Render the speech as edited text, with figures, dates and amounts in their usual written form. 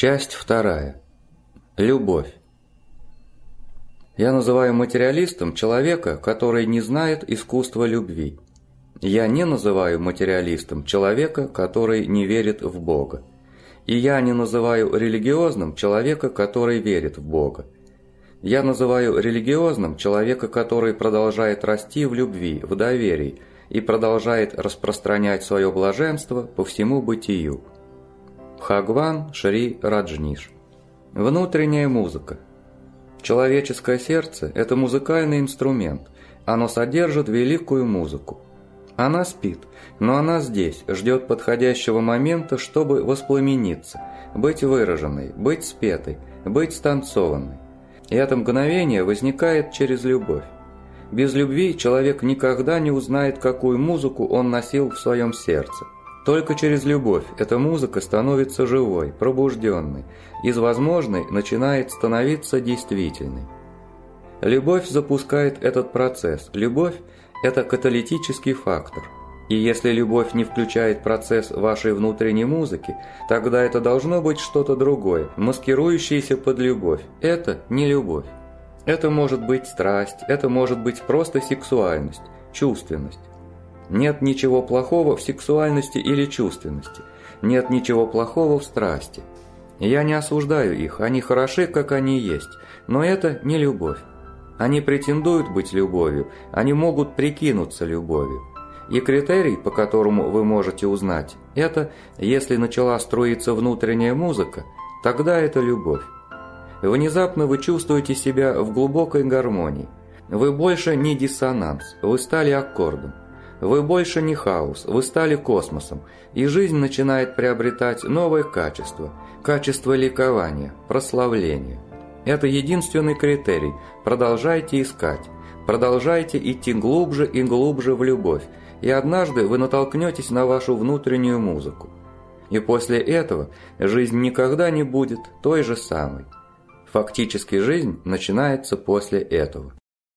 Часть вторая. Любовь. Я называю материалистом человека, который не знает искусства любви. Я не называю материалистом человека, который не верит в Бога. И я не называю религиозным человека, который верит в Бога. Я называю религиозным человека, который продолжает расти в любви, в доверии и продолжает распространять свое блаженство по всему бытию. Бхагван Шри Раджниш. Внутренняя музыка. Человеческое сердце – это музыкальный инструмент. Оно содержит великую музыку. Она спит, но она здесь, ждет подходящего момента, чтобы воспламениться, быть выраженной, быть спетой, быть станцованной. И это мгновение возникает через любовь. Без любви человек никогда не узнает, какую музыку он носил в своем сердце. Только через любовь эта музыка становится живой, пробужденной, из возможной начинает становиться действительной. Любовь запускает этот процесс. Любовь – это каталитический фактор. И если любовь не включает процесс вашей внутренней музыки, тогда это должно быть что-то другое, маскирующееся под любовь. Это не любовь. Это может быть страсть, это может быть просто сексуальность, чувственность. Нет ничего плохого в сексуальности или чувственности. Нет ничего плохого в страсти. Я не осуждаю их, они хороши, как они есть, но это не любовь. Они претендуют быть любовью, они могут прикинуться любовью. И критерий, по которому вы можете узнать, это, если начала струиться внутренняя музыка, тогда это любовь. Внезапно вы чувствуете себя в глубокой гармонии. Вы больше не диссонанс, вы стали аккордом. Вы больше не хаос, вы стали космосом, и жизнь начинает приобретать новое качество, качество ликования, прославления. Это единственный критерий. Продолжайте искать, продолжайте идти глубже и глубже в любовь, и однажды вы натолкнетесь на вашу внутреннюю музыку. И после этого жизнь никогда не будет той же самой. Фактически жизнь начинается после этого.